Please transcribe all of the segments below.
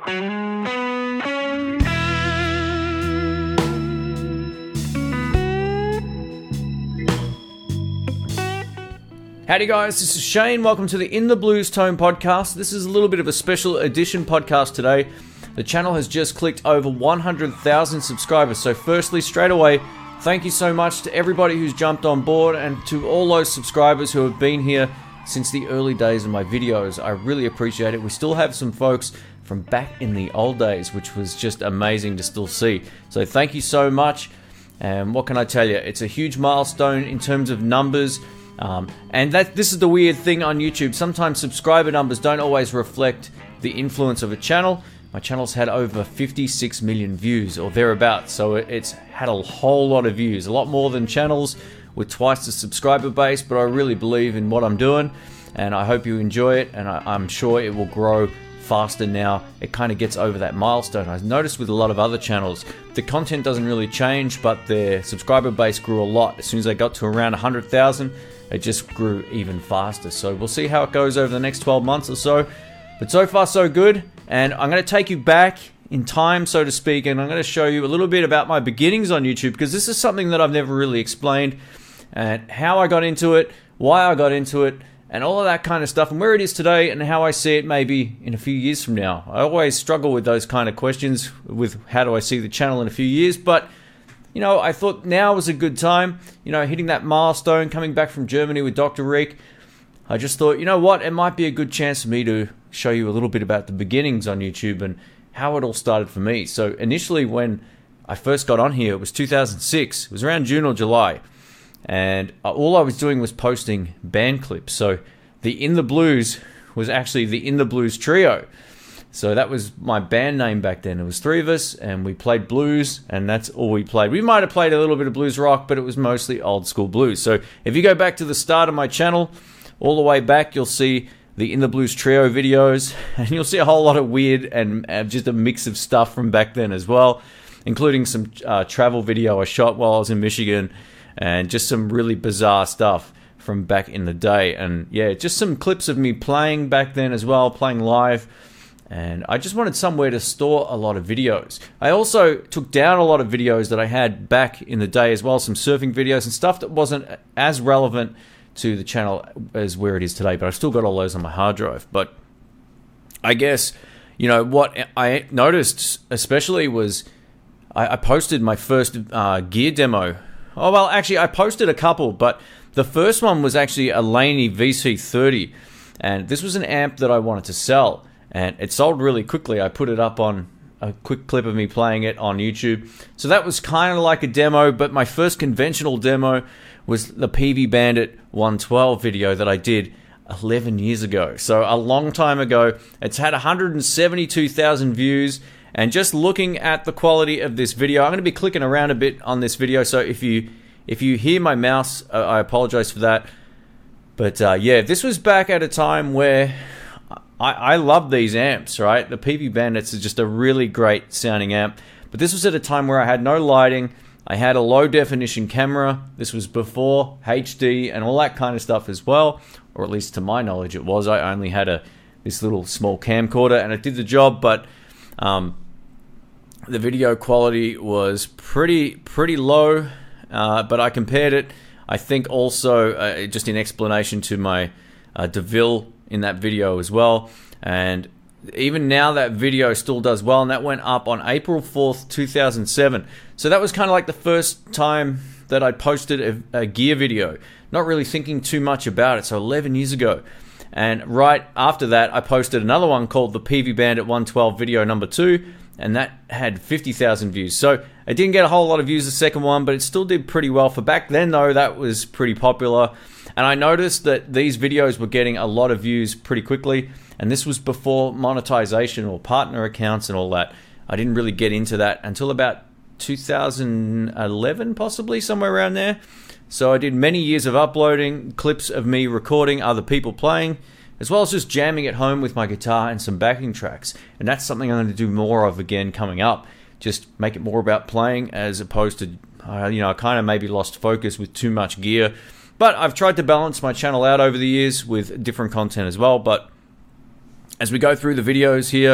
Howdy guys, this is Shane. Welcome to the In the Blues Tone podcast. This is a little bit of a special edition podcast today. The channel has just clicked over 100,000 subscribers. So firstly, straight away, thank you so much to everybody who's jumped on board and to all those subscribers who have been here since the early days of my videos. I really appreciate it. We still have some folks from back in the old days, which was just amazing to still see. So thank you so much. And what can I tell you? It's a huge milestone in terms of numbers. And this is the weird thing on YouTube. Sometimes subscriber numbers don't always reflect the influence of a channel. My channel's had over 56 million views or thereabouts, so it's had a whole lot of views, a lot more than channels with twice the subscriber base. But I really believe in what I'm doing, and I hope you enjoy it, and I'm sure it will grow faster now. It kind of gets over that milestone. I've noticed with a lot of other channels, the content doesn't really change, but their subscriber base grew a lot. As soon as they got to around 100,000, it just grew even faster. So we'll see how it goes over the next 12 months or so. But so far so good. And I'm going to take you back in time, so to speak, and I'm going to show you a little bit about my beginnings on YouTube, because this is something that I've never really explained, and how I got into it, why I got into it, and all of that kind of stuff, and where it is today, and how I see it maybe in a few years from now. I always struggle with those kind of questions with how do I see the channel in a few years, but you know, I thought now was a good time, you know, hitting that milestone, coming back from Germany with Dr. Rick. I just thought, you know what, it might be a good chance for me to show you a little bit about the beginnings on YouTube and how it all started for me. So initially when I first got on here, it was 2006. It was around June or July. And all I was doing was posting band clips. So the In the Blues was actually the In the Blues Trio. So that was my band name back then. It was three of us, and we played blues, and that's all we played. We might have played a little bit of blues rock, but it was mostly old school blues. So if you go back to the start of my channel, all the way back, you'll see the In the Blues Trio videos, and you'll see a whole lot of weird and just a mix of stuff from back then as well, including some travel video I shot while I was in Michigan, and just some really bizarre stuff from back in the day. And yeah, just some clips of me playing back then as well, playing live. And I just wanted somewhere to store a lot of videos. I also took down a lot of videos that I had back in the day as well, some surfing videos and stuff that wasn't as relevant to the channel as where it is today, but I've still got all those on my hard drive. But I guess, you know, what I noticed especially was I posted my first gear demo. Oh, well, actually, I posted a couple, but the first one was actually a Laney VC30, and this was an amp that I wanted to sell. And it sold really quickly. I put it up on a quick clip of me playing it on YouTube. So that was kind of like a demo, but my first conventional demo was the Peavey Bandit 112 video that I did 11 years ago. So a long time ago. It's had 172,000 views. And just looking at the quality of this video, I'm going to be clicking around a bit on this video. So if you hear my mouse, I apologize for that. But yeah, this was back at a time where I love these amps, right? The Peavey Bandits is just a really great sounding amp. But this was at a time where I had no lighting. I had a low definition camera. This was before HD and all that kind of stuff as well. Or at least to my knowledge it was. I only had this little small camcorder and it did the job. But the video quality was pretty low. But I compared it, I think also just in explanation to my DeVille in that video as well, and even now that video still does well, and that went up on April 4th 2007. So that was kind of like the first time that I posted a gear video, not really thinking too much about it. So 11 years ago. And right after that I posted another one called the Peavey Bandit 112 video number 2, and that had 50,000 views. So it didn't get a whole lot of views the second one, but it still did pretty well. For back then though, that was pretty popular. And I noticed that these videos were getting a lot of views pretty quickly, and this was before monetization or partner accounts and all that. I didn't really get into that until about 2011, possibly, somewhere around there. So I did many years of uploading clips of me recording other people playing, as well as just jamming at home with my guitar and some backing tracks. And that's something I'm going to do more of again coming up. Just make it more about playing as opposed to, you know, I kind of maybe lost focus with too much gear. But I've tried to balance my channel out over the years with different content as well. But as we go through the videos here,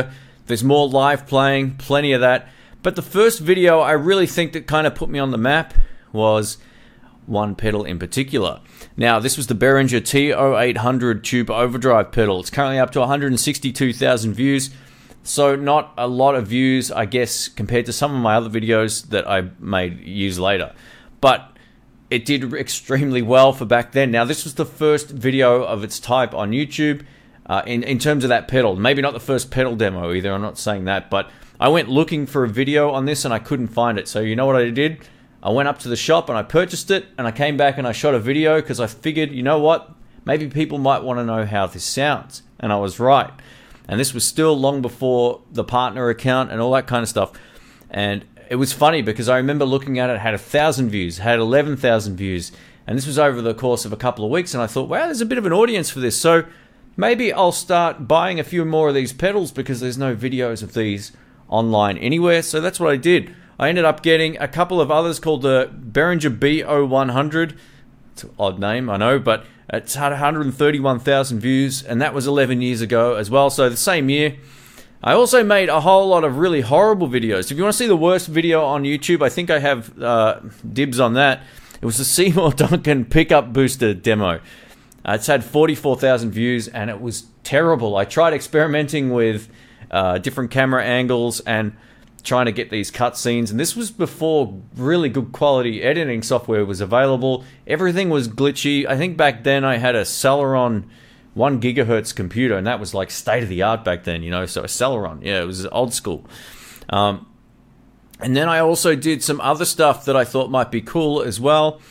There's more live playing, plenty of that. But the first video I really think that kind of put me on the map was one pedal in particular. Now, this was the Behringer TO800 Tube Overdrive pedal. It's currently up to 162,000 views. So not a lot of views, I guess, compared to some of my other videos that I made years later. But it did extremely well for back then. Now, this was the first video of its type on YouTube in terms of that pedal. Maybe not the first pedal demo either, I'm not saying that. But I went looking for a video on this and I couldn't find it. So you know what I did? I went up to the shop and I purchased it, and I came back and I shot a video because I figured, you know what? Maybe people might want to know how this sounds. And I was right. And this was still long before the partner account and all that kind of stuff. And it was funny because I remember looking at it, had 1,000 views, had 11,000 views. And this was over the course of a couple of weeks. And I thought, wow, there's a bit of an audience for this. So maybe I'll start buying a few more of these pedals because there's no videos of these online anywhere. So that's what I did. I ended up getting a couple of others called the Behringer BO100. It's an odd name, I know, but it's had 131,000 views, and that was 11 years ago as well, so the same year. I also made a whole lot of really horrible videos. If you want to see the worst video on YouTube, I think I have dibs on that. It was the Seymour Duncan pickup booster demo. It's had 44,000 views, and it was terrible. I tried experimenting with different camera angles and trying to get these cutscenes, and this was before really good quality editing software was available. Everything was glitchy. I think back then I had a Celeron 1 gigahertz computer, and that was like state of the art back then, you know, so a Celeron, yeah, it was old school. And then I also did some other stuff that I thought might be cool as well.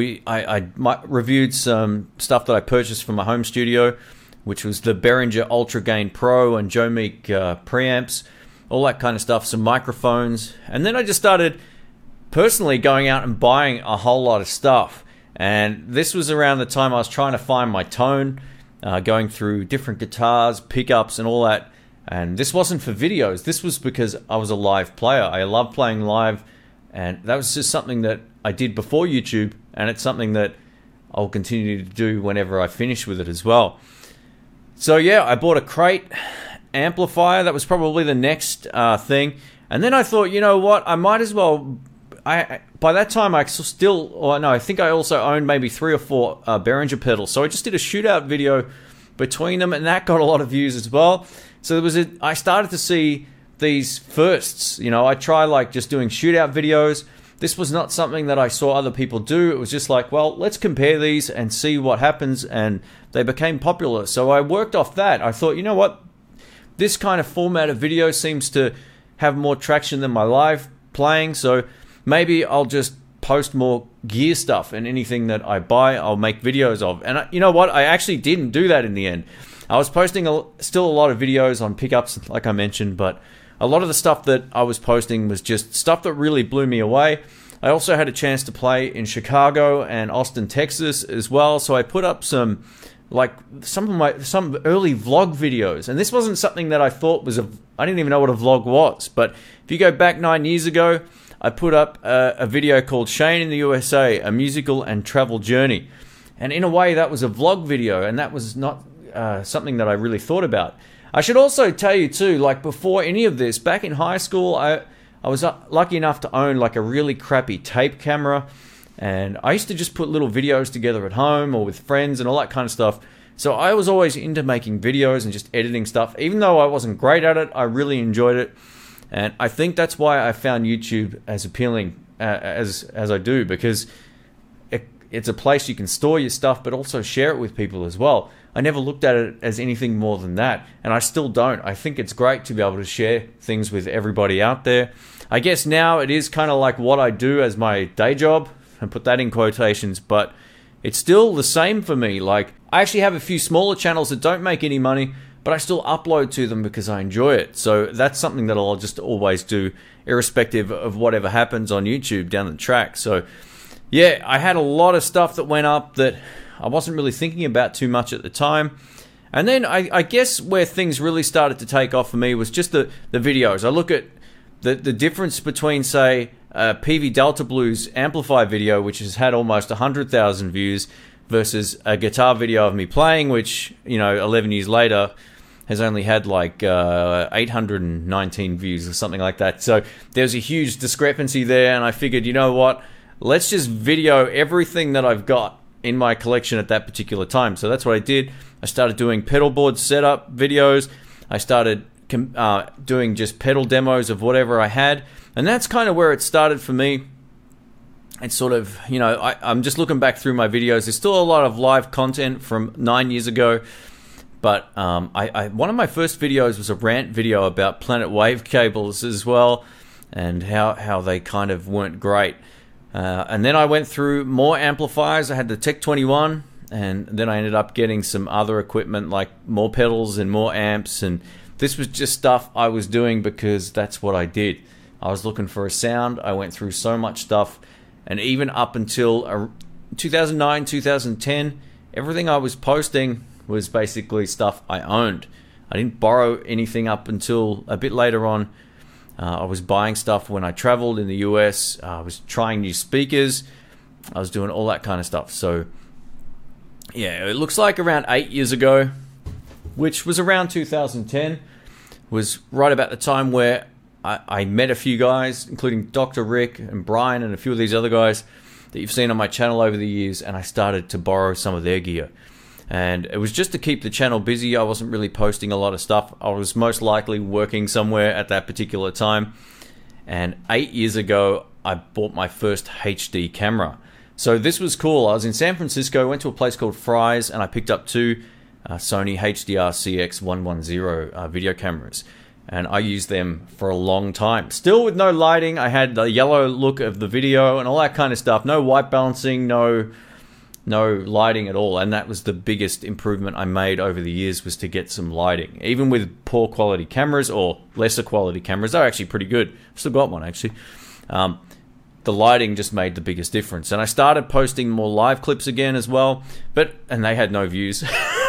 I reviewed some stuff that I purchased from my home studio, which was the Behringer Ultra Gain Pro and Joe Meek preamps, all that kind of stuff, some microphones. And then I just started personally going out and buying a whole lot of stuff. And this was around the time I was trying to find my tone, going through different guitars, pickups, and all that. And this wasn't for videos. This was because I was a live player. I love playing live, and that was just something that I did before YouTube, and it's something that I'll continue to do whenever I finish with it as well. So yeah, I bought a crate amplifier. That was probably the next thing. And then I thought, you know what, I might as well... by that time, I think I also owned maybe 3 or 4 Behringer pedals. So I just did a shootout video between them, and that got a lot of views as well. So I started to see these firsts. You know, I try like just doing shootout videos. This was not something that I saw other people do. It was just like, well, let's compare these and see what happens. And they became popular. So I worked off that. I thought, you know what? This kind of format of video seems to have more traction than my live playing. So maybe I'll just post more gear stuff, and anything that I buy, I'll make videos of. And you know what? I actually didn't do that in the end. I was posting still a lot of videos on pickups, like I mentioned, but a lot of the stuff that I was posting was just stuff that really blew me away. I also had a chance to play in Chicago and Austin, Texas as well, so I put up some early vlog videos. And this wasn't something that I thought was I didn't even know what a vlog was. But if you go back 9 years ago, I put up a video called Shane in the USA, a musical and travel journey. And in a way, that was a vlog video, and that was not something that I really thought about. I should also tell you too, like before any of this, back in high school, I was lucky enough to own like a really crappy tape camera. And I used to just put little videos together at home or with friends and all that kind of stuff. So I was always into making videos and just editing stuff. Even though I wasn't great at it, I really enjoyed it. And I think that's why I found YouTube as appealing as I do, because it's a place you can store your stuff, but also share it with people as well. I never looked at it as anything more than that, and I still don't. I think it's great to be able to share things with everybody out there. I guess now it is kind of like what I do as my day job, and put that in quotations, but it's still the same for me. Like, I actually have a few smaller channels that don't make any money, but I still upload to them because I enjoy it. So that's something that I'll just always do, irrespective of whatever happens on YouTube down the track. So yeah, I had a lot of stuff that went up that I wasn't really thinking about too much at the time. And then I guess where things really started to take off for me was just the videos. I look at the difference between, say, PV Delta Blues Amplify video, which has had almost 100,000 views, versus a guitar video of me playing, which, you know, 11 years later has only had like 819 views or something like that. So there's a huge discrepancy there, and I figured, you know what, let's just video everything that I've got in my collection at that particular time. So that's what I did. I started doing pedal board setup videos. I started doing just pedal demos of whatever I had, and that's kind of where it started for me. It's sort of, you know, I'm just looking back through my videos. There's still a lot of live content from 9 years ago, but one of my first videos was a rant video about Planet Wave cables as well, and how they kind of weren't great. And then I went through more amplifiers. I had the Tech 21, and then I ended up getting some other equipment like more pedals and more amps, and this was just stuff I was doing because that's what I did. I was looking for a sound. I went through so much stuff, and even up until 2009, 2010, everything I was posting was basically stuff I owned. I didn't borrow anything up until a bit later on. I was buying stuff when I traveled in the US. I was trying new speakers. I was doing all that kind of stuff. So, yeah, it looks like around 8 years ago, which was around 2010, was right about the time where I met a few guys, including Dr. Rick and Brian and a few of these other guys that you've seen on my channel over the years, and I started to borrow some of their gear. And it was just to keep the channel busy. I wasn't really posting a lot of stuff. I was most likely working somewhere at that particular time. And 8 years ago, I bought my first HD camera. So this was cool. I was in San Francisco, went to a place called Fry's, and I picked up two Sony HDR CX110 video cameras. And I used them for a long time. Still with no lighting. I had the yellow look of the video and all that kind of stuff. No white balancing, no lighting at all. And that was the biggest improvement I made over the years, was to get some lighting. Even with poor quality cameras or lesser quality cameras, they're actually pretty good. I've still got one actually. The lighting just made the biggest difference. And I started posting more live clips again as well, and they had no views.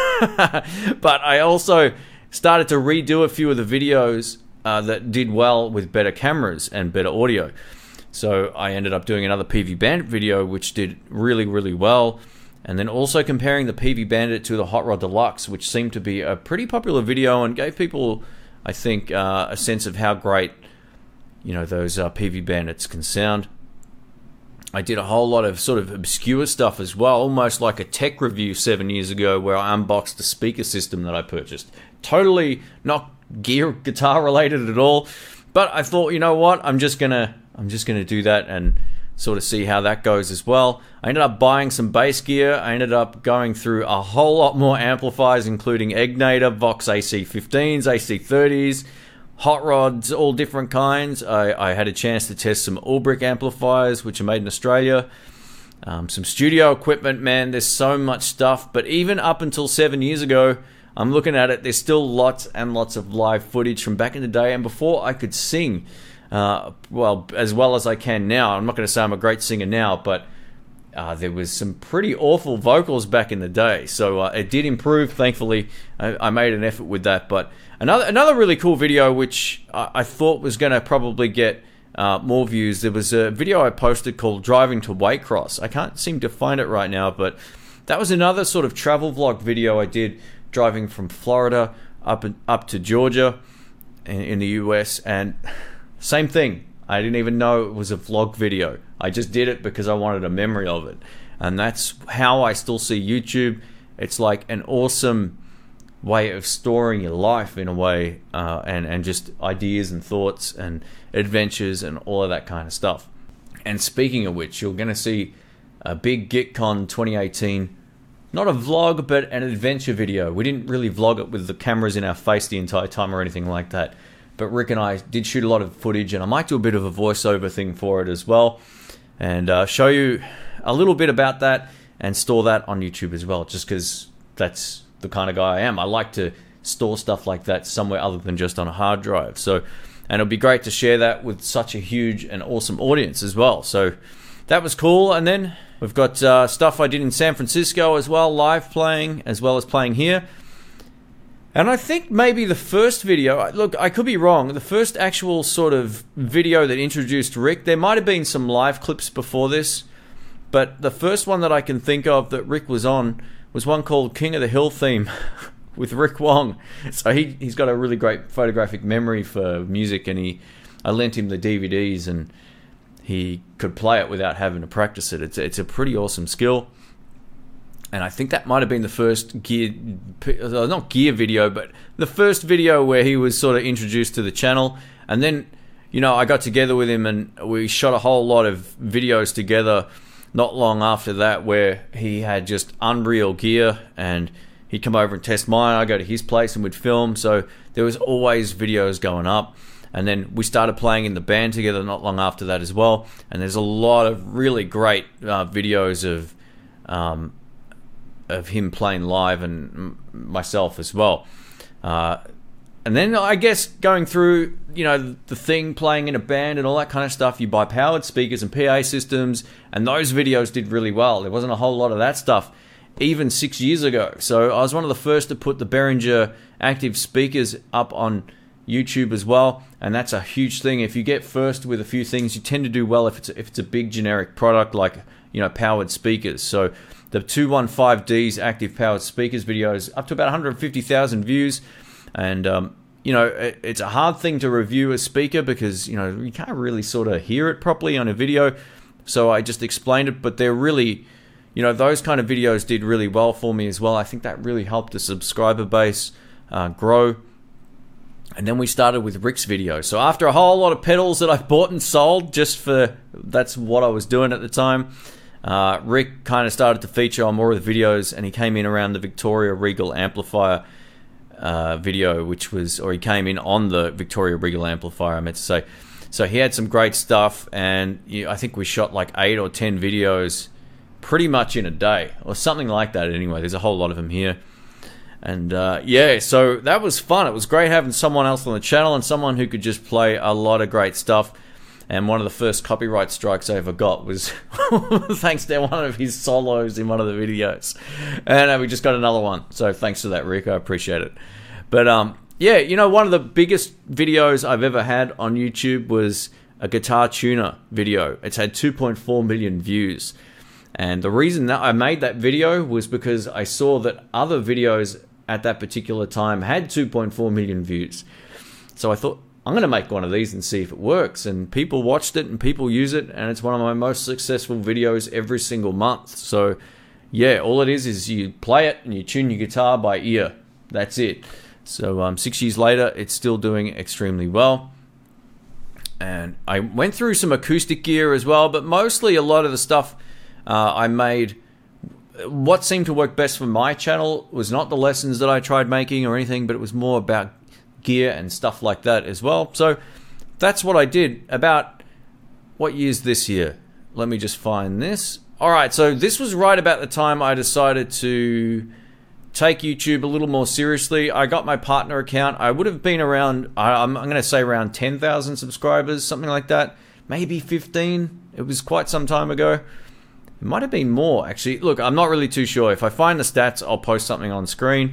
But I also started to redo a few of the videos that did well with better cameras and better audio. So I ended up doing another PV Bandit video, which did really, really well. And then also comparing the PV Bandit to the Hot Rod Deluxe, which seemed to be a pretty popular video and gave people, I think, a sense of how great, you know, those PV Bandits can sound. I did a whole lot of sort of obscure stuff as well, almost like a tech review 7 years ago, where I unboxed a speaker system that I purchased. Totally not guitar related at all, but I thought, you know what, I'm just gonna do that and sort of see how that goes as well. I ended up buying some bass gear. I ended up going through a whole lot more amplifiers, including Egnater, Vox AC15s, AC30s, hot rods, all different kinds. I had a chance to test some Ulbrich amplifiers, which are made in Australia. Some studio equipment, man, there's so much stuff. But even up until 7 years ago, I'm looking at it, there's still lots and lots of live footage from back in the day. And before I could sing, well as I can now. I'm not going to say I'm a great singer now, but there was some pretty awful vocals back in the day. So it did improve, thankfully. I made an effort with that. But another really cool video, which I thought was going to probably get more views, there was a video I posted called Driving to Waycross. I can't seem to find it right now, but that was another sort of travel vlog video I did, driving from Florida up to Georgia in the US, and same thing. I didn't even know it was a vlog video. I just did it because I wanted a memory of it. And that's how I still see YouTube. It's like an awesome way of storing your life in a way, and just ideas and thoughts and adventures and all of that kind of stuff. And speaking of which, you're going to see a big GitCon 2018, not a vlog, but an adventure video. We didn't really vlog it with the cameras in our face the entire time or anything like that. But Rick and I did shoot a lot of footage, and I might do a bit of a voiceover thing for it as well, and show you a little bit about that and store that on YouTube as well, just because that's the kind of guy I am. I like to store stuff like that somewhere other than just on a hard drive. So, and it'll be great to share that with such a huge and awesome audience as well. So that was cool. And then we've got stuff I did in San Francisco as well, live playing, as well as playing here. And I think maybe the first video, look, I could be wrong, the first actual sort of video that introduced Rick, there might have been some live clips before this, but the first one that I can think of that Rick was on was one called King of the Hill Theme, with Rick Wong. So he's got a really great photographic memory for music, and I lent him the DVDs, and he could play it without having to practice it. It's a pretty awesome skill. And I think that might have been the first not gear video, but the first video where he was sort of introduced to the channel. And then, I got together with him and we shot a whole lot of videos together not long after that, where he had just unreal gear and he'd come over and test mine. I'd go to his place and we'd film. So there was always videos going up. And then we started playing in the band together not long after that as well. And there's a lot of really great videos of him playing live and myself as well. And then I guess going through, the thing, playing in a band and all that kind of stuff, you buy powered speakers and PA systems, and those videos did really well. There wasn't a whole lot of that stuff even 6 years ago. So I was one of the first to put the Behringer active speakers up on YouTube as well, and that's a huge thing. If you get first with a few things, you tend to do well if it's a big generic product like powered speakers. So the 215D's active powered speakers videos up to about 150,000 views, and it's a hard thing to review a speaker because you can't really sort of hear it properly on a video. So I just explained it, but they're really those kind of videos did really well for me as well. I think that really helped the subscriber base grow. And then we started with Rick's video. So after a whole lot of pedals that I bought and sold, that's what I was doing at the time, Rick kind of started to feature on more of the videos, and he came in around the Victoria Regal amplifier video, he came in on the Victoria Regal amplifier, I meant to say. So he had some great stuff, and I think we shot like 8 or 10 videos pretty much in a day, or something like that anyway. There's a whole lot of them here. And so that was fun. It was great having someone else on the channel and someone who could just play a lot of great stuff. And one of the first copyright strikes I ever got was thanks to one of his solos in one of the videos. And we just got another one. So thanks to that, Rick. I appreciate it. But one of the biggest videos I've ever had on YouTube was a guitar tuner video. It's had 2.4 million views. And the reason that I made that video was because I saw that other videos at that particular time had 2.4 million views. So I thought, I'm going to make one of these and see if it works. And people watched it and people use it, and it's one of my most successful videos every single month. So yeah, all it is you play it and you tune your guitar by ear. That's it. So 6 years later, it's still doing extremely well. And I went through some acoustic gear as well, but mostly a lot of the stuff I made, what seemed to work best for my channel was not the lessons that I tried making or anything, but it was more about gear and stuff like that as well. So that's what I did. About what year's this year? Let me just find this. All right, so this was right about the time I decided to take YouTube a little more seriously. I got my partner account. I would have been around, I'm going to say around 10,000 subscribers, something like that. Maybe 15. It was quite some time ago. It might have been more, actually. Look, I'm not really too sure. If I find the stats, I'll post something on screen.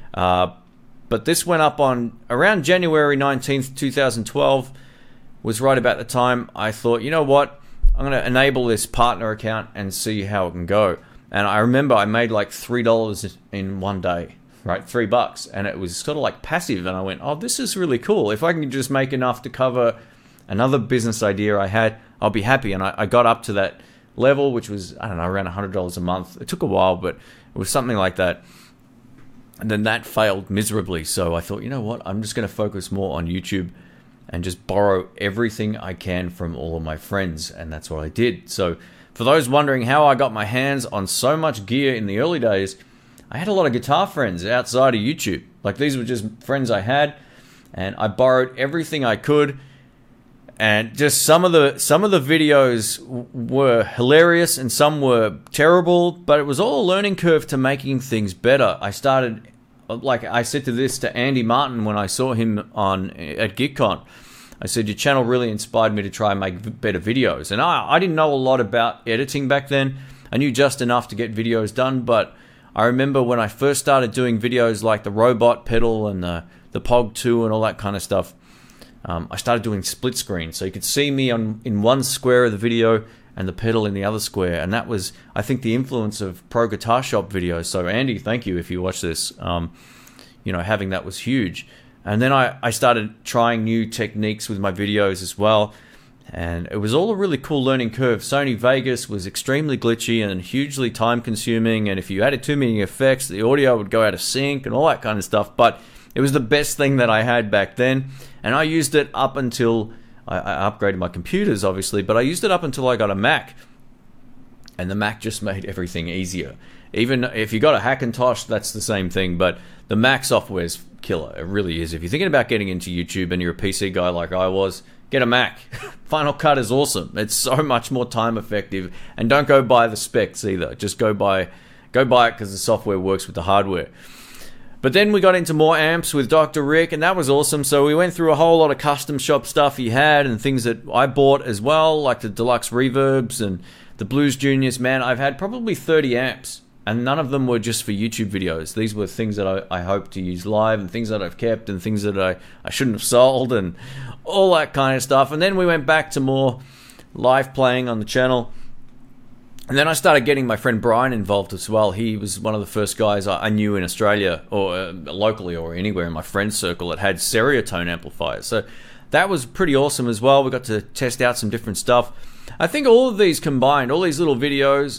But this went up on around January 19th, 2012, was right about the time I thought, you know what? I'm going to enable this partner account and see how it can go. And I remember I made like $3 in one day, right? $3. And it was sort of like passive. And I went, oh, this is really cool. If I can just make enough to cover another business idea I had, I'll be happy. And I got up to that level, which was, I don't know, around $100 a month. It took a while, but it was something like that. And then that failed miserably. So I thought, you know what? I'm just going to focus more on YouTube and just borrow everything I can from all of my friends. And that's what I did. So for those wondering how I got my hands on so much gear in the early days, I had a lot of guitar friends outside of YouTube. Like, these were just friends I had, and I borrowed everything I could. And just some of the videos were hilarious and some were terrible, but it was all a learning curve to making things better. I started, like I said to Andy Martin when I saw him at GeekCon. I said, your channel really inspired me to try and make better videos. And I didn't know a lot about editing back then. I knew just enough to get videos done, but I remember when I first started doing videos like the robot pedal and the Pog 2 and all that kind of stuff, I started doing split screen, so you could see me in one square of the video and the pedal in the other square. And that was, I think, the influence of Pro Guitar Shop videos. So Andy, thank you if you watch this. you know, having that was huge. And then I started trying new techniques with my videos as well. And it was all a really cool learning curve. Sony Vegas was extremely glitchy and hugely time consuming. And if you added too many effects, the audio would go out of sync and all that kind of stuff. But it was the best thing that I had back then. And I used it up until I upgraded my computers, obviously. But I used it up until I got a Mac. And the Mac just made everything easier. Even if you got a Hackintosh, that's the same thing. But the Mac software's killer. It really is. If you're thinking about getting into YouTube and you're a PC guy like I was, get a Mac. Final Cut is awesome. It's so much more time effective. And don't go buy the specs either. Just go buy it because the software works with the hardware. But then we got into more amps with Dr. Rick, and that was awesome. So we went through a whole lot of custom shop stuff he had and things that I bought as well, like the deluxe reverbs and the Blues Juniors. Man, I've had probably 30 amps, and none of them were just for YouTube videos. These were things that I hope to use live, and things that I've kept, and things that I shouldn't have sold, and all that kind of stuff. And then we went back to more live playing on the channel. And then I started getting my friend Brian involved as well. He was one of the first guys I knew in Australia, or locally, or anywhere in my friend circle that had Stereotone amplifiers. So that was pretty awesome as well. We got to test out some different stuff. I think all of these combined, all these little videos,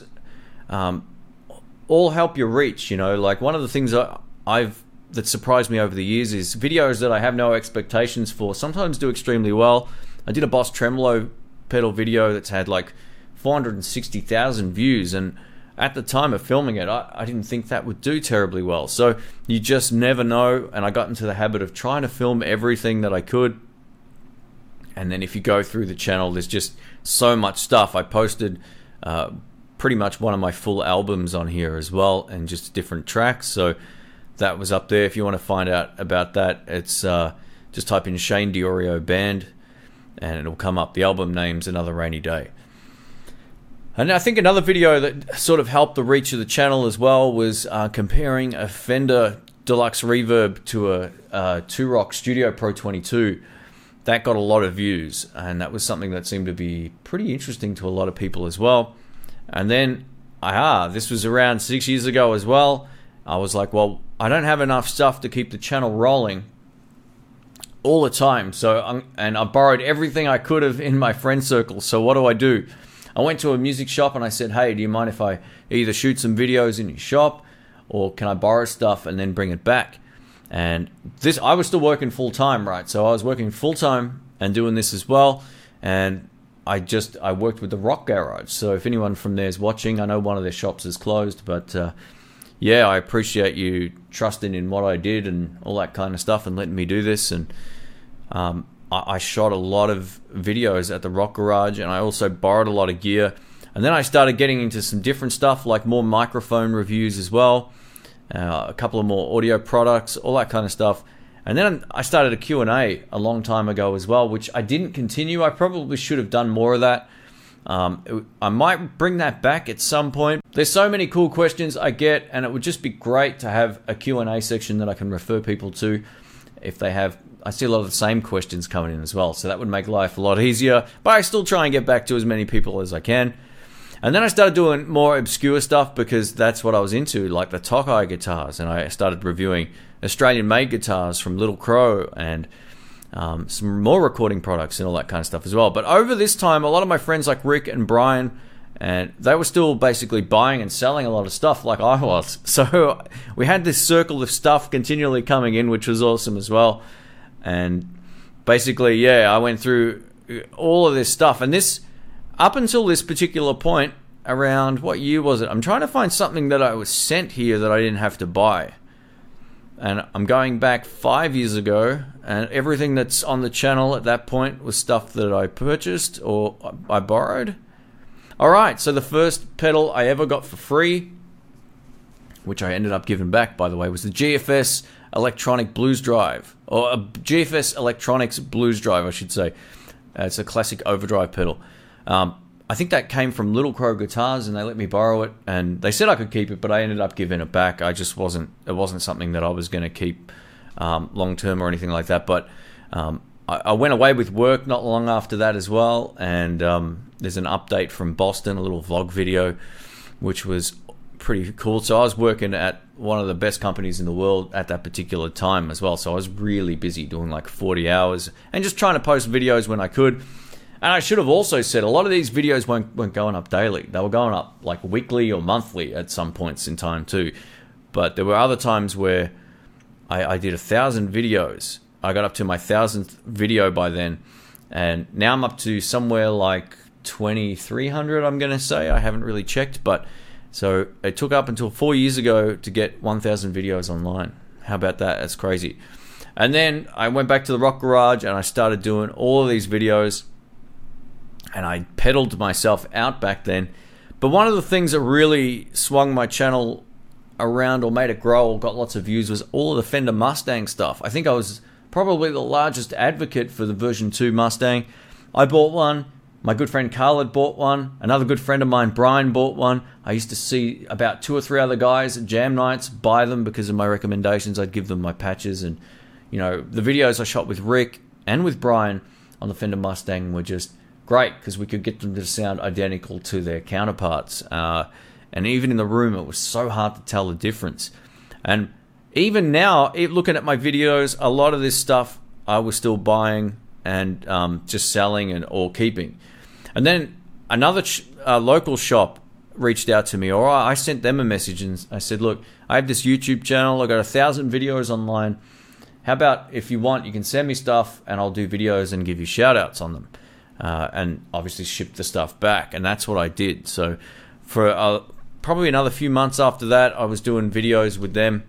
all help your reach. You know, like one of the things that surprised me over the years is videos that I have no expectations for sometimes do extremely well. I did a Boss Tremolo pedal video that's had like 460,000 views, and at the time of filming it, I didn't think that would do terribly well. So you just never know, and I got into the habit of trying to film everything that I could. And then if you go through the channel, there's just so much stuff. I posted pretty much one of my full albums on here as well, and just different tracks. So that was up there. If you want to find out about that, it's just type in Shane Diorio Band, and it'll come up. The album name's Another Rainy Day. And I think another video that sort of helped the reach of the channel as well was comparing a Fender Deluxe Reverb to a Two-Rock Studio Pro 22. That got a lot of views, and that was something that seemed to be pretty interesting to a lot of people as well. And then, this was around 6 years ago as well. I was like, well, I don't have enough stuff to keep the channel rolling all the time. And I borrowed everything I could have in my friend circle. So what do? I went to a music shop and I said, hey, do you mind if I either shoot some videos in your shop, or can I borrow stuff and then bring it back? And I was still working full time, right? So I was working full time and doing this as well. And I worked with the Rock Garage. So if anyone from there is watching, I know one of their shops is closed, but yeah, I appreciate you trusting in what I did and all that kind of stuff and letting me do this. And I shot a lot of videos at the Rock Garage, and I also borrowed a lot of gear. And then I started getting into some different stuff, like more microphone reviews as well, a couple of more audio products, all that kind of stuff. And then I started a Q&A a long time ago as well, which I didn't continue. I probably should have done more of that. I might bring that back at some point. There's so many cool questions I get, and it would just be great to have a Q&A section that I can refer people to if they have. I see a lot of the same questions coming in as well, so that would make life a lot easier. But I still try and get back to as many people as I can. And then I started doing more obscure stuff because that's what I was into, like the Tokai guitars. And I started reviewing Australian-made guitars from Little Crow and some more recording products and all that kind of stuff as well. But over this time, a lot of my friends like Rick and Brian, and they were still basically buying and selling a lot of stuff like I was. So we had this circle of stuff continually coming in, which was awesome as well. And basically, yeah, I went through all of this stuff. And this, up until this particular point, around, what year was it? I'm trying to find something that I was sent here that I didn't have to buy. And I'm going back 5 years ago, and everything that's on the channel at that point was stuff that I purchased or I borrowed. Alright, so the first pedal I ever got for free, which I ended up giving back, by the way, was the GFS Electronic Blues Drive. Or a GFS Electronics Blues Drive, I should say. It's a classic overdrive pedal. I think that came from Little Crow Guitars, and they let me borrow it, and they said I could keep it, but I ended up giving it back. It wasn't something that I was going to keep long term or anything like that. But I went away with work not long after that as well, and there's an update from Boston, a little vlog video, which was pretty cool. So I was working at one of the best companies in the world at that particular time as well. So I was really busy doing like 40 hours and just trying to post videos when I could. And I should have also said a lot of these videos weren't going up daily. They were going up like weekly or monthly at some points in time too. But there were other times where I did 1,000 videos. I got up to my 1,000th video by then. And now I'm up to somewhere like 2,300, I'm going to say. I haven't really checked, but so it took up until 4 years ago to get 1,000 videos online. How about that? That's crazy. And then I went back to the Rock Garage and I started doing all of these videos, and I pedaled myself out back then. But one of the things that really swung my channel around or made it grow or got lots of views was all of the Fender Mustang stuff. I think I was probably the largest advocate for the version 2 Mustang. I bought one. My good friend Carl had bought one. Another good friend of mine, Brian, bought one. I used to see about 2 or 3 other guys at jam nights buy them because of my recommendations. I'd give them my patches, and you know, the videos I shot with Rick and with Brian on the Fender Mustang were just great because we could get them to sound identical to their counterparts. And even in the room, it was so hard to tell the difference. And even now, looking at my videos, a lot of this stuff I was still buying and just selling or keeping. And then another local shop reached out to me, or I sent them a message and I said, look, I have this YouTube channel. I've got 1,000 videos online. How about if you want, you can send me stuff and I'll do videos and give you shout outs on them. And obviously ship the stuff back. And that's what I did. So for probably another few months after that, I was doing videos with them,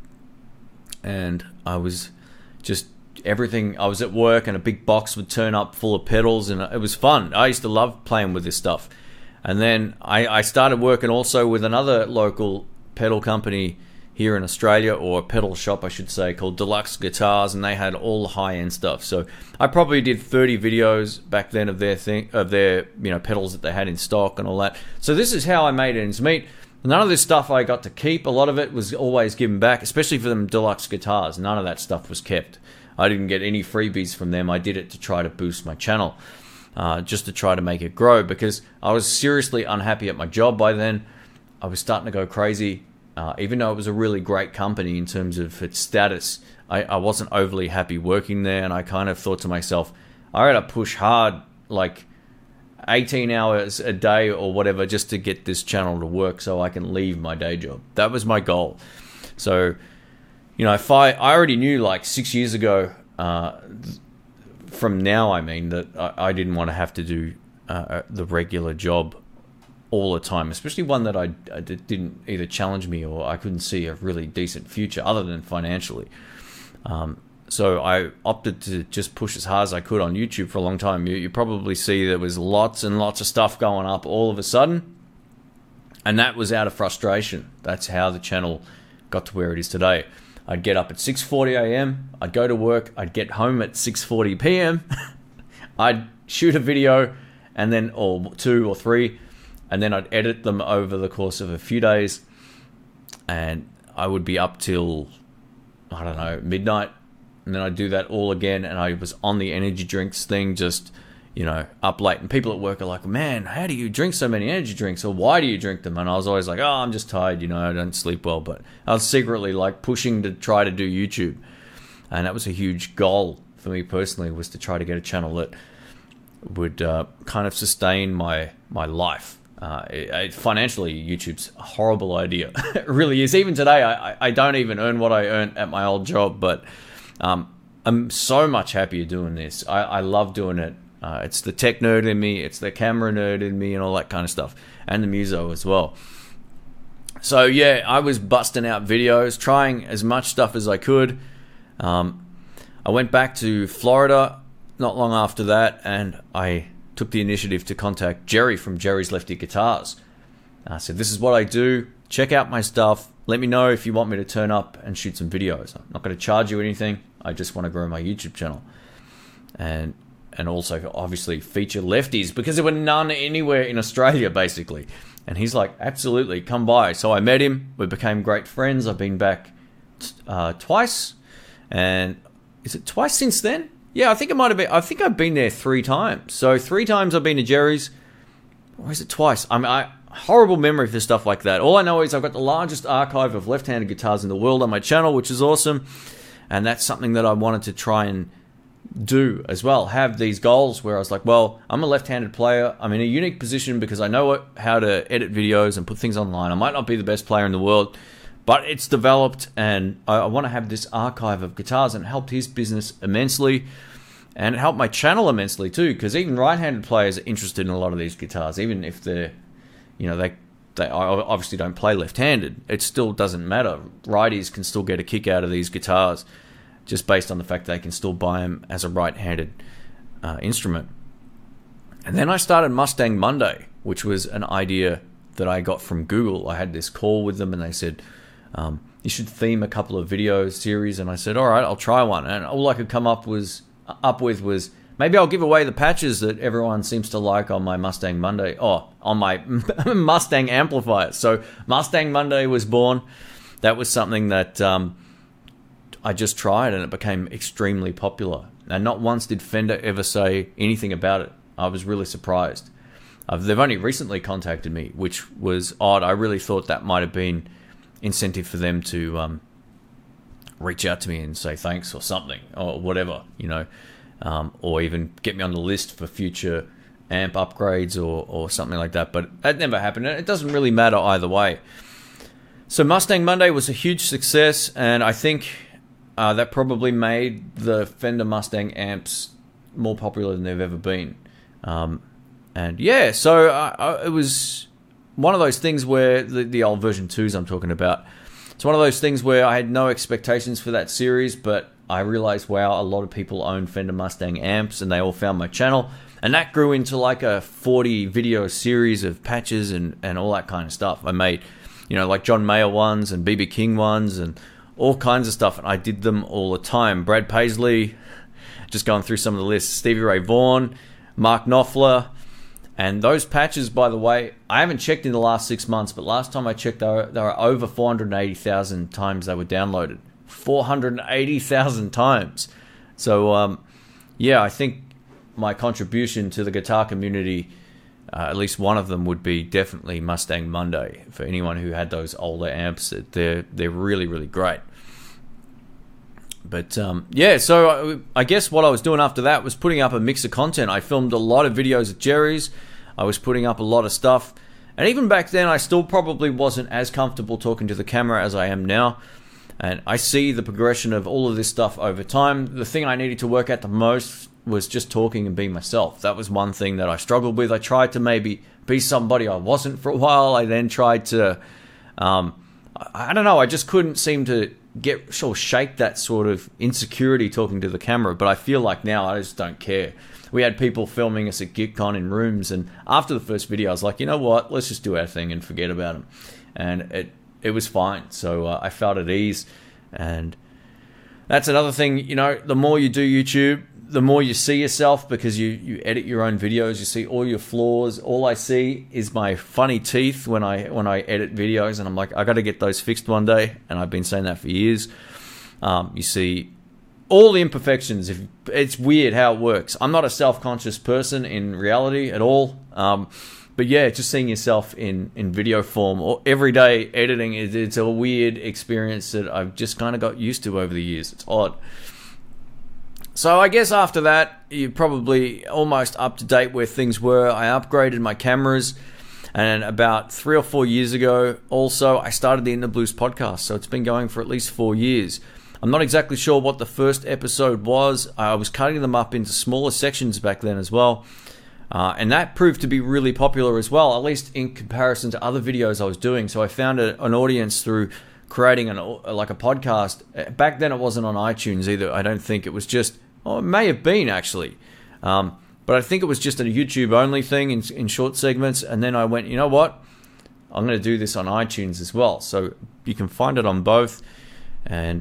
and I was just everything. I was at work and a big box would turn up full of pedals, and it was fun. I used to love playing with this stuff. And then I started working also with another local pedal company here in Australia, or a pedal shop I should say, called Deluxe Guitars, and they had all high-end stuff. So I probably did 30 videos back then of their pedals that they had in stock and all that. So this is how I made ends meet. None of this stuff I got to keep. A lot of it was always given back, especially for them Deluxe Guitars. None of that stuff was kept. I didn't get any freebies from them. I did it to try to boost my channel, just to try to make it grow, because I was seriously unhappy at my job by then. I was starting to go crazy. Even though it was a really great company in terms of its status, I wasn't overly happy working there, and I kind of thought to myself, I gotta push hard, like 18 hours a day or whatever, just to get this channel to work so I can leave my day job. That was my goal. So, you know, I already knew like 6 years ago, from now I mean, that I didn't want to have to do the regular job all the time, especially one that I didn't either challenge me or I couldn't see a really decent future other than financially. So I opted to just push as hard as I could on YouTube for a long time. You probably see there was lots and lots of stuff going up all of a sudden, and that was out of frustration. That's how the channel got to where it is today. I'd get up at 6:40 a.m. I'd go to work. I'd get home at 6:40 p.m. I'd shoot a video, and then or 2 or 3. And then I'd edit them over the course of a few days, and I would be up till, I don't know, midnight, and then I'd do that all again, and I was on the energy drinks thing, just, you know, up late. And people at work are like, man, how do you drink so many energy drinks, or why do you drink them? And I was always like, oh, I'm just tired, you know, I don't sleep well. But I was secretly like pushing to try to do YouTube, and that was a huge goal for me personally, was to try to get a channel that would kind of sustain my life. Financially, YouTube's a horrible idea. It really is. Even today, I don't even earn what I earned at my old job, but I'm so much happier doing this. I love doing it. It's the tech nerd in me, it's the camera nerd in me, and all that kind of stuff, and the muso as well. So yeah, I was busting out videos, trying as much stuff as I could. I went back to Florida not long after that, and I took the initiative to contact Jerry from Jerry's Lefty Guitars. I said, this is what I do. Check out my stuff. Let me know if you want me to turn up and shoot some videos. I'm not going to charge you anything. I just want to grow my YouTube channel. And also, obviously, feature lefties, because there were none anywhere in Australia, basically. And he's like, absolutely, come by. So I met him. We became great friends. I've been back twice. And is it twice since then? Yeah, I think it might have been. I think I've been there 3 times. So 3 times I've been to Jerry's, or is it twice? I mean, horrible memory for stuff like that. All I know is I've got the largest archive of left-handed guitars in the world on my channel, which is awesome. And that's something that I wanted to try and do as well. Have these goals where I was like, well, I'm a left-handed player. I'm in a unique position because I know how to edit videos and put things online. I might not be the best player in the world, but it's developed, and I want to have this archive of guitars, and it helped his business immensely. And it helped my channel immensely too, because even right-handed players are interested in a lot of these guitars, even if they're, they obviously don't play left-handed. It still doesn't matter. Righties can still get a kick out of these guitars, just based on the fact they can still buy them as a right-handed instrument. And then I started Mustang Monday, which was an idea that I got from Google. I had this call with them, and they said, you should theme a couple of video series. And I said, all right, I'll try one. And all I could come up with was maybe I'll give away the patches that everyone seems to like on my Mustang Monday, on my Mustang amplifier. So Mustang Monday was born. That was something that I just tried, and it became extremely popular. And not once did Fender ever say anything about it. I was really surprised. They've only recently contacted me, which was odd. I really thought that might have been incentive for them to reach out to me and say thanks or something, or whatever, or even get me on the list for future amp upgrades or something like that. But that never happened, and it doesn't really matter either way. So Mustang Monday was a huge success, and I think that probably made the Fender Mustang amps more popular than they've ever been. And yeah, so it was one of those things where the old version 2s I'm talking about. It's one of those things where I had no expectations for that series, but I realized, wow, a lot of people own Fender Mustang amps, and they all found my channel. And that grew into like a 40 video series of patches and all that kind of stuff. I made, like John Mayer ones and BB King ones and all kinds of stuff. And I did them all the time. Brad Paisley, just going through some of the lists, Stevie Ray Vaughan, Mark Knopfler. And those patches, by the way, I haven't checked in the last 6 months, but last time I checked, they were over 480,000 times they were downloaded. 480,000 times. So, yeah, I think my contribution to the guitar community, at least one of them, would be definitely Mustang Monday. For anyone who had those older amps, they're really, really great. But yeah, so I guess what I was doing after that was putting up a mix of content. I filmed a lot of videos at Jerry's. I was putting up a lot of stuff. And even back then, I still probably wasn't as comfortable talking to the camera as I am now. And I see the progression of all of this stuff over time. The thing I needed to work at the most was just talking and being myself. That was one thing that I struggled with. I tried to maybe be somebody I wasn't for a while. I then tried to, I don't know, I just couldn't seem to shake that sort of insecurity talking to the camera. But I feel like now I just don't care. We had people filming us at GitCon in rooms, and after the first video I was like, you know what, let's just do our thing and forget about them. And it was fine. So I felt at ease. And that's another thing, the more you do YouTube, the more you see yourself, because you edit your own videos, you see all your flaws. All I see is my funny teeth when I edit videos, and I'm like, I got to get those fixed one day, and I've been saying that for years. You see all the imperfections. It's weird how it works. I'm not a self-conscious person in reality at all, but yeah, just seeing yourself in video form or every day editing, it's a weird experience that I've just kind of got used to over the years. It's odd. So I guess after that, you're probably almost up to date where things were. I upgraded my cameras, and about 3 or 4 years ago, also, I started the In the Blues podcast. So it's been going for at least 4 years. I'm not exactly sure what the first episode was. I was cutting them up into smaller sections back then as well. And that proved to be really popular as well, at least in comparison to other videos I was doing. So I found an audience through creating a podcast. Back then it wasn't on iTunes either. I don't think. It was just, it may have been actually. But I think it was just a YouTube only thing in short segments. And then I went, you know what? I'm going to do this on iTunes as well. So you can find it on both. And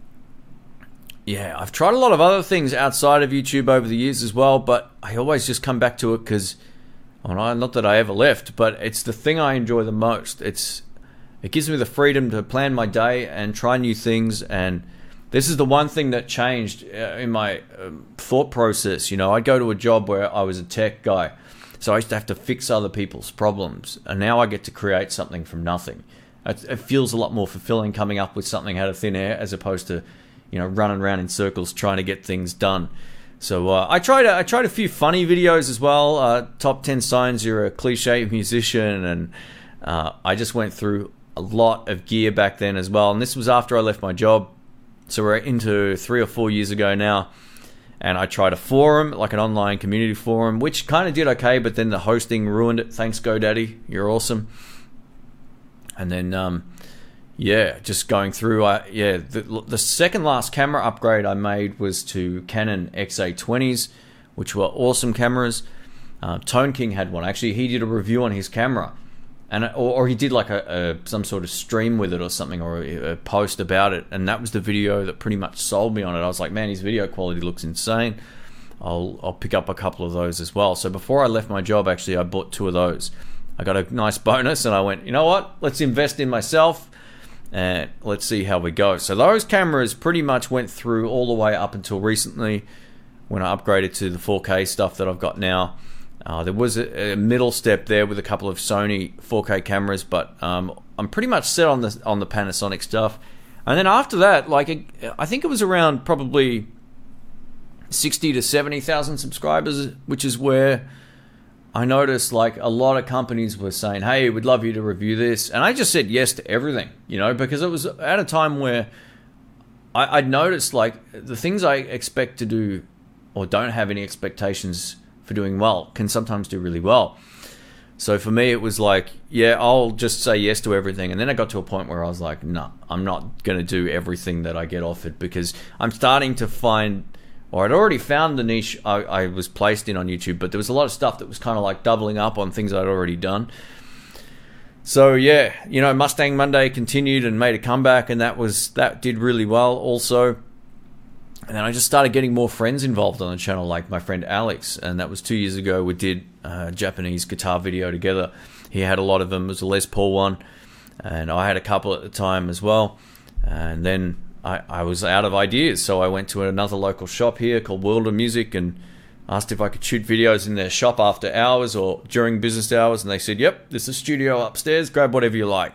yeah, I've tried a lot of other things outside of YouTube over the years as well, but I always just come back to it because, not that I ever left, but it's the thing I enjoy the most. It gives me the freedom to plan my day and try new things, and this is the one thing that changed in my thought process. I'd go to a job where I was a tech guy, So I used to have to fix other people's problems, and now I get to create something from nothing. It feels a lot more fulfilling coming up with something out of thin air as opposed to, running around in circles trying to get things done. So I tried a few funny videos as well. Top 10 signs you're a cliche musician, and I just went through a lot of gear back then as well. And this was after I left my job, so we're into 3 or 4 years ago now. And I tried a forum, like an online community forum, which kind of did okay, but then the hosting ruined it. Thanks, GoDaddy. You're awesome. And then, just going through, the second last camera upgrade I made was to Canon XA20s, which were awesome cameras. Tone King had one. Actually, he did a review on his camera, and or he did like some sort of stream with it or something, or a post about it, and that was the video that pretty much sold me on it. I was like, man, his video quality looks insane. I'll pick up a couple of those as well. So before I left my job, actually, I bought 2 of those. I got a nice bonus, and I went, you know what? Let's invest in myself, and let's see how we go. So those cameras pretty much went through all the way up until recently, when I upgraded to the 4K stuff that I've got now. There was a middle step there with a couple of Sony 4K cameras, but I'm pretty much set on the Panasonic stuff. And then after that, I think it was around probably 60 to 70,000 subscribers, which is where I noticed like a lot of companies were saying, hey, we'd love you to review this. And I just said yes to everything, because it was at a time where I'd noticed like the things I expect to do or don't have any expectations for doing well can sometimes do really well. So for me, it was like, yeah, I'll just say yes to everything. And then I got to a point where I was like, no, I'm not going to do everything that I get offered, because I'm starting to find, or I'd already found the niche I was placed in on YouTube, but there was a lot of stuff that was kind of like doubling up on things I'd already done. So yeah, Mustang Monday continued and made a comeback, and that did really well also. And then I just started getting more friends involved on the channel, like my friend Alex, and that was 2 years ago. We did a Japanese guitar video together. He had a lot of them. It was a Les Paul one, and I had a couple at the time as well. And then I was out of ideas, so I went to another local shop here called World of Music and asked if I could shoot videos in their shop after hours or during business hours, and they said, yep, there's a studio upstairs, grab whatever you like.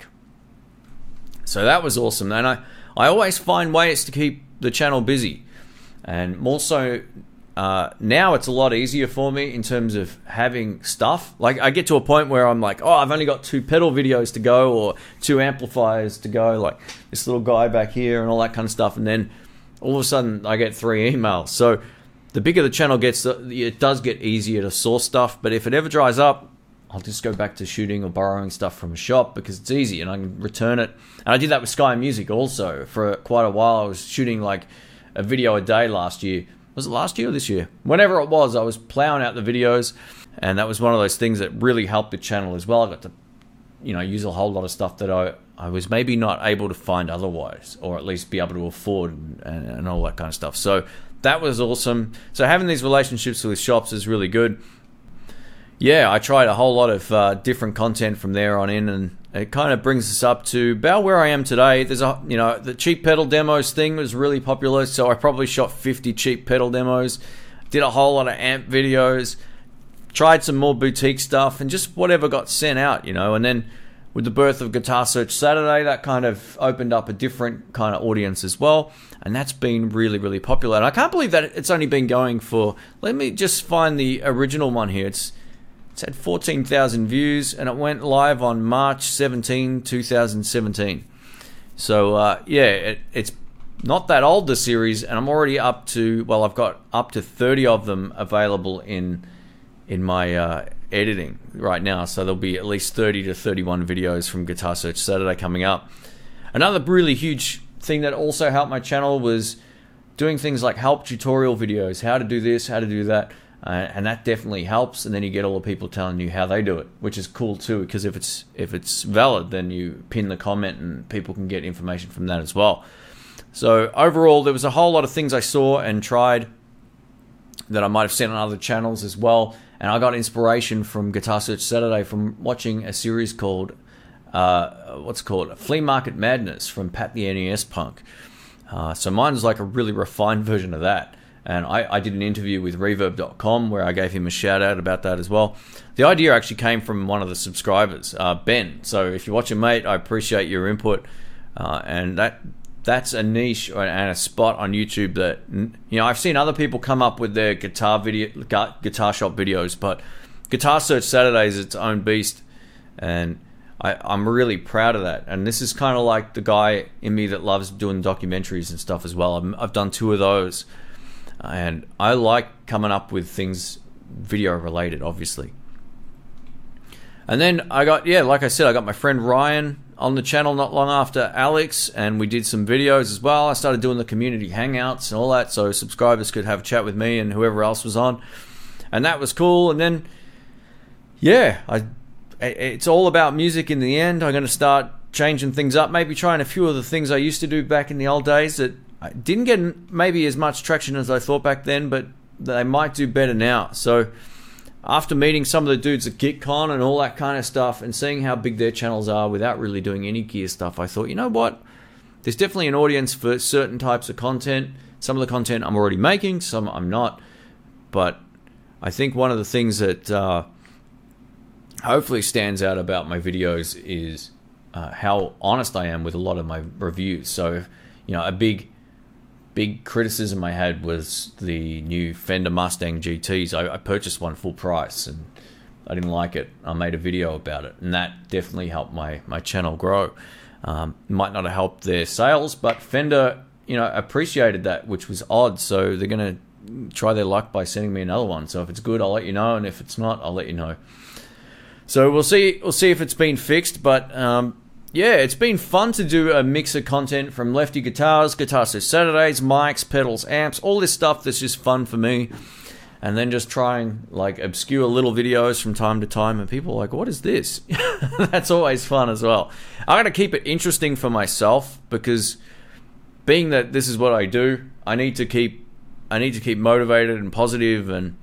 So that was awesome. And I always find ways to keep the channel busy. And more so, now it's a lot easier for me in terms of having stuff. Like I get to a point where I'm like, oh, I've only got 2 pedal videos to go or 2 amplifiers to go, like this little guy back here and all that kind of stuff. And then all of a sudden I get 3 emails. So the bigger the channel gets, it does get easier to source stuff. But if it ever dries up, I'll just go back to shooting or borrowing stuff from a shop because it's easy and I can return it. And I did that with Sky Music also for quite a while. I was shooting like a video a day last year. Was it last year or this year? Whenever it was, I was plowing out the videos, and that was one of those things that really helped the channel as well. I got to, use a whole lot of stuff that I was maybe not able to find otherwise, or at least be able to afford and all that kind of stuff. So that was awesome. So having these relationships with shops is really good. Yeah, I tried a whole lot of different content from there on in, and it kind of brings us up to about where I am today. There's the cheap pedal demos thing was really popular, so I probably shot 50 cheap pedal demos, did a whole lot of amp videos, tried some more boutique stuff, and just whatever got sent out, And then with the birth of Guitar Search Saturday, that kind of opened up a different kind of audience as well, and that's been really, really popular. And I can't believe that it's only been going for, let me just find the original one here. It's had 14,000 views, and it went live on March 17, 2017. So, it's not that old, the series, and I'm already up to, well, I've got up to 30 of them available in my editing right now. So there'll be at least 30 to 31 videos from Guitar Search Saturday coming up. Another really huge thing that also helped my channel was doing things like help tutorial videos, how to do this, how to do that. And that definitely helps, and then you get all the people telling you how they do it, which is cool too, because if it's valid, then you pin the comment and people can get information from that as well. So overall, there was a whole lot of things I saw and tried that I might have seen on other channels as well, and I got inspiration from Guitar Search Saturday from watching a series called Flea Market Madness from Pat the NES Punk. So mine was like a really refined version of that. And I did an interview with Reverb.com where I gave him a shout out about that as well. The idea actually came from one of the subscribers, Ben. So if you're watching, mate, I appreciate your input. And that's a niche and a spot on YouTube that, you know, I've seen other people come up with their guitar shop videos, but Guitar Search Saturday is its own beast, and I'm really proud of that. And this is kind of like the guy in me that loves doing documentaries and stuff as well. I've done 2 of those, and I like coming up with things video related, obviously. And then I got, like I said, I got my friend Ryan on the channel not long after Alex, and we did some videos as well. I started doing the community hangouts and all that, so subscribers could have a chat with me and whoever else was on, and that was cool. And then, it's all about music in the end. I'm going to start changing things up, maybe trying a few of the things I used to do back in the old days that I didn't get maybe as much traction as I thought back then, but they might do better now. So after meeting some of the dudes at GitCon and all that kind of stuff and seeing how big their channels are without really doing any gear stuff, I thought, you know what? There's definitely an audience for certain types of content. Some of the content I'm already making, some I'm not. But I think one of the things that hopefully stands out about my videos is how honest I am with a lot of my reviews. So, you know, a big criticism I had was the new Fender Mustang GTs. I purchased one full price and I didn't like it. I made a video about it, and that definitely helped my channel grow. Might not have helped their sales, but Fender, you know, appreciated that, which was odd. So they're going to try their luck by sending me another one. So if it's good, I'll let you know, and if it's not, I'll let you know. So we'll see if it's been fixed, but it's been fun to do a mix of content from Lefty Guitars, Guitar Search Saturdays, mics, pedals, amps, all this stuff that's just fun for me. And then just trying like obscure little videos from time to time, and people are like, what is this? That's always fun as well. I gotta keep it interesting for myself, because being that this is what I do, I need to keep motivated and positive, and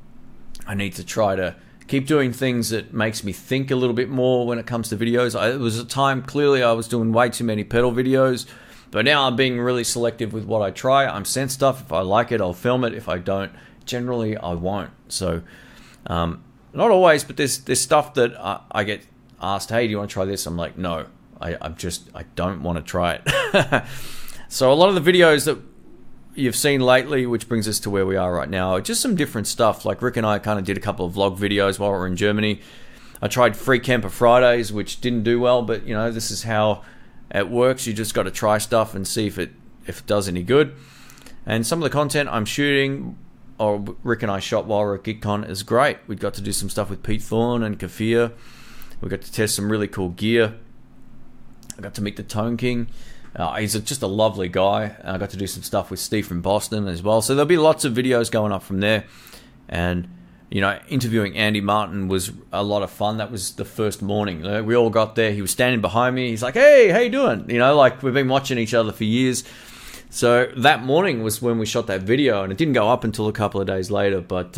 I need to try to keep doing things that makes me think a little bit more when it comes to videos. It was a time, clearly, I was doing way too many pedal videos, but now I'm being really selective with what I try. I'm sent stuff. If I like it, I'll film it. If I don't, generally I won't. So, not always, but there's stuff that I get asked, hey, do you want to try this? I'm like, no, I don't want to try it. So a lot of the videos that you've seen lately, which brings us to where we are right now, just some different stuff. Like Rick and I kind of did a couple of vlog videos while we were in Germany. I tried Free Camper Fridays, which didn't do well, but you know, this is how it works. You just got to try stuff and see if it does any good. And some of the content I'm shooting, or Rick and I shot while we were at GitCon, is great. We got to do some stuff with Pete Thorne and Kafir. We got to test some really cool gear. I got to meet the Tone King. He's just a lovely guy. I got to do some stuff with Steve from Boston as well. So there'll be lots of videos going up from there. And, you know, interviewing Andy Martin was a lot of fun. That was the first morning. We all got there. He was standing behind me. He's like, hey, how you doing? You know, like we've been watching each other for years. So that morning was when we shot that video, and it didn't go up until a couple of days later. But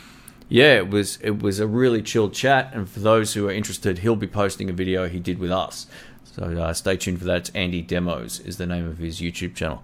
it was a really chilled chat. And for those who are interested, he'll be posting a video he did with us. So stay tuned for that. It's Andy Demos is the name of his YouTube channel.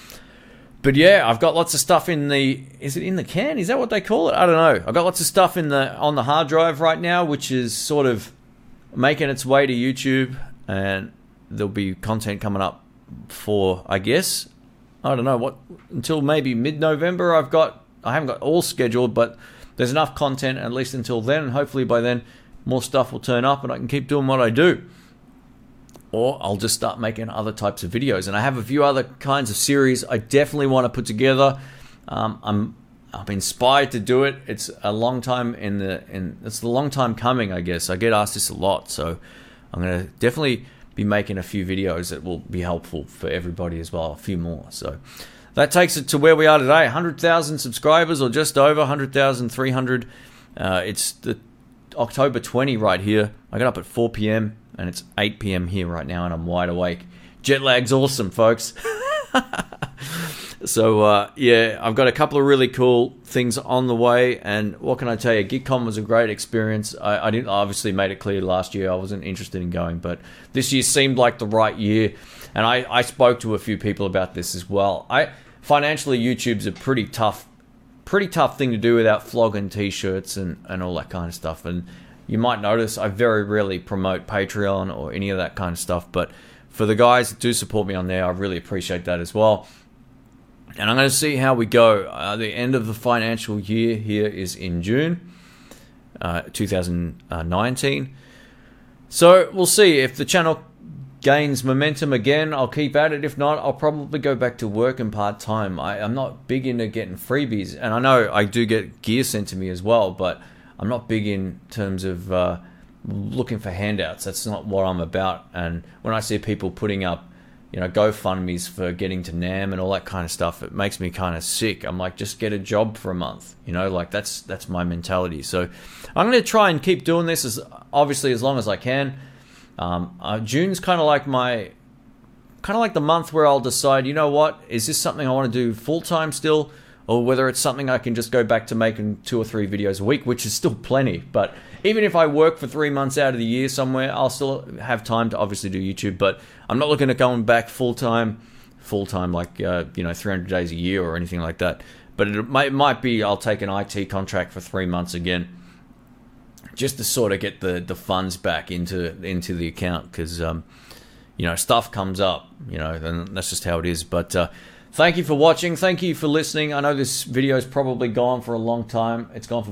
But yeah, I've got lots of stuff in the... Is it in the can? Is that what they call it? I don't know. I've got lots of stuff on the hard drive right now, which is sort of making its way to YouTube. And there'll be content coming up for, I guess, I don't know, what, until maybe mid-November. I haven't got all scheduled, but there's enough content at least until then. And hopefully by then, more stuff will turn up and I can keep doing what I do. Or I'll just start making other types of videos. And I have a few other kinds of series I definitely want to put together. I'm inspired to do it. It's a long time it's a long time coming, I guess. I get asked this a lot, so I'm gonna definitely be making a few videos that will be helpful for everybody as well. A few more. So that takes it to where we are today. 100,000 subscribers, or just over 100,300. It's the October 20 right here. I got up at 4 p.m. and it's 8 p.m. here right now, and I'm wide awake. Jet lag's awesome, folks. So, I've got a couple of really cool things on the way, and what can I tell you? GitCon was a great experience. I didn't obviously made it clear last year I wasn't interested in going, but this year seemed like the right year, and I spoke to a few people about this as well. financially, YouTube's a pretty tough thing to do without flogging t-shirts and all that kind of stuff. And you might notice I very rarely promote Patreon or any of that kind of stuff, but for the guys that do support me on there, I really appreciate that as well. And I'm going to see how we go. The end of the financial year here is in June 2019. So we'll see if the channel gains momentum again. I'll keep at it. If not, I'll probably go back to working part-time. I'm not big into getting freebies. And I know I do get gear sent to me as well, but I'm not big in terms of looking for handouts. That's not what I'm about. And when I see people putting up, GoFundMes for getting to NAMM and all that kind of stuff, it makes me kind of sick. I'm like, just get a job for a month, like that's my mentality. So I'm going to try and keep doing this as long as I can. June's kind of like the month where I'll decide, is this something I want to do full-time still, or whether it's something I can just go back to making 2 or 3 videos a week, which is still plenty. But even if I work for 3 months out of the year somewhere, I'll still have time to obviously do YouTube. But I'm not looking at going back full-time like 300 days a year or anything like that. But it might be I'll take an IT contract for 3 months again, just to sort of get the funds back into the account, because stuff comes up, and that's just how it is. But thank you for watching, thank you for listening. I know this video is probably gone for a long time. It's gone for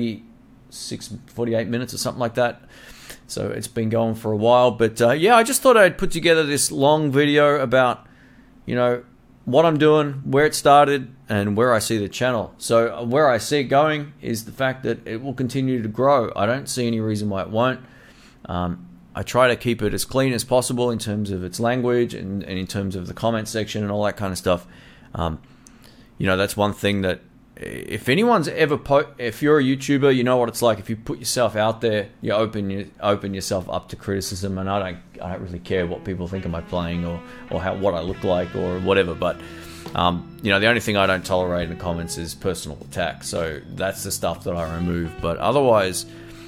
48 minutes or something like that, so it's been going for a while. But yeah, I just thought I'd put together this long video about what I'm doing, where it started, and where I see the channel. So where I see it going is the fact that it will continue to grow. I don't see any reason why it won't. I try to keep it as clean as possible in terms of its language and in terms of the comment section and all that kind of stuff. That's one thing that if anyone's ever if you're a YouTuber, you know what it's like. If you put yourself out there, you open yourself up to criticism, and I don't really care what people think of my playing or what I look like or whatever. But the only thing I don't tolerate in the comments is personal attack. So that's the stuff that I remove. But otherwise,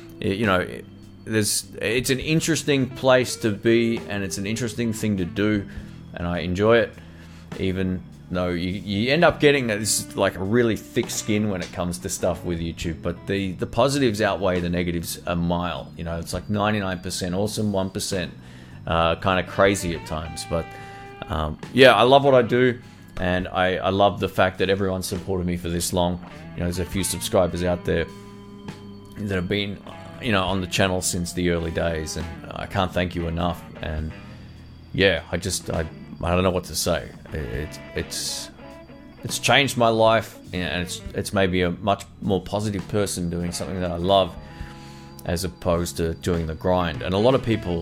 it's an interesting place to be, and it's an interesting thing to do, and I enjoy it, even though you end up getting this like a really thick skin when it comes to stuff with YouTube. But the positives outweigh the negatives a mile. It's like 99% awesome, 1% kind of crazy at times. But yeah, I love what I do, and I love the fact that everyone's supported me for this long. There's a few subscribers out there that have been on the channel since the early days, and I can't thank you enough. And yeah, I don't know what to say. It's changed my life, and it's made me a much more positive person doing something that I love, as opposed to doing the grind. And a lot of people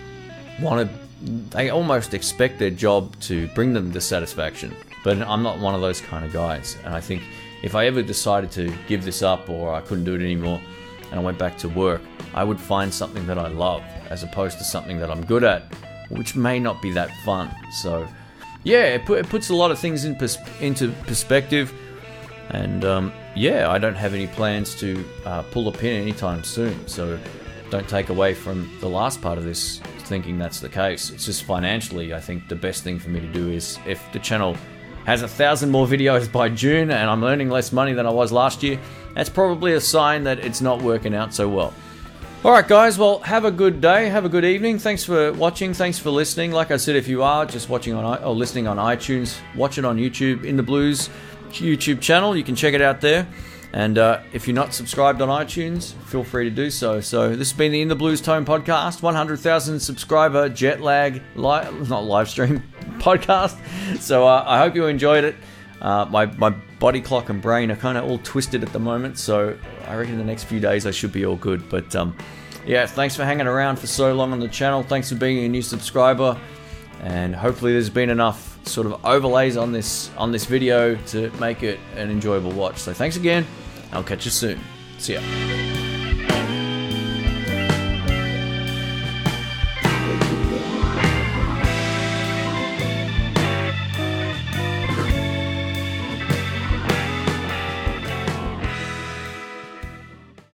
they almost expect their job to bring them to satisfaction, but I'm not one of those kind of guys. And I think if I ever decided to give this up, or I couldn't do it anymore, and I went back to work, I would find something that I love, as opposed to something that I'm good at, which may not be that fun. So yeah, it puts a lot of things into perspective. And yeah, I don't have any plans to pull a pin anytime soon, so don't take away from the last part of this thinking that's the case. It's just financially, I think the best thing for me to do is, if the channel has 1,000 more videos by June and I'm earning less money than I was last year, that's probably a sign that it's not working out so well. Alright guys, well, have a good day, have a good evening. Thanks for watching, thanks for listening. Like I said, if you are just watching or listening on iTunes, watch it on YouTube, In The Blues YouTube channel. You can check it out there. And if you're not subscribed on iTunes, feel free to do so. So this has been the In The Blues Tone podcast, 100,000 subscriber jet lag, not live stream, podcast. So I hope you enjoyed it. My body clock and brain are kind of all twisted at the moment, so I reckon the next few days I should be all good. But yeah, thanks for hanging around for so long on the channel. Thanks for being a new subscriber, and hopefully there's been enough sort of overlays on this video to make it an enjoyable watch. So thanks again. I'll catch you soon. See ya.